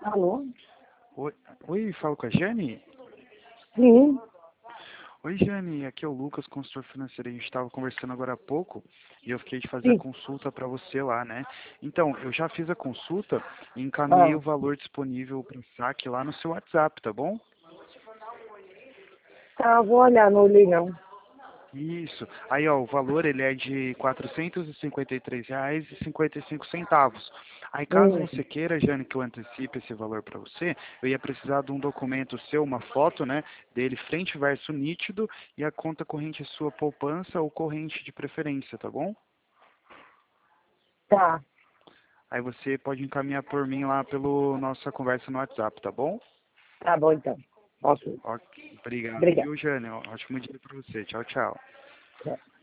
Alô? Oi, oi, falo com a Jane? Sim, Oi, Jane, aqui é o Lucas, consultor financeiro. A gente estava conversando agora há pouco e eu fiquei de fazer a sim. consulta para você lá, né? Então, eu já fiz a consulta e encaminhei Ah, o valor disponível para o saque lá no seu WhatsApp, tá bom? tá, vou olhar, não olhei não. Isso. Aí, ó, o valor ele é de R$ 453,55. Aí, caso Hum, você queira, Jane, que eu antecipe esse valor para você, eu ia precisar de um documento seu, uma foto, né, dele frente e verso nítido e a conta corrente sua poupança ou corrente de preferência, tá bom? tá, Aí você pode encaminhar por mim lá pelo nossa conversa no WhatsApp, tá bom? tá bom então. Ok, Ok, obrigado, obrigado. viu, Jane? Ótimo dia para você. Tchau, tchau. Tchau.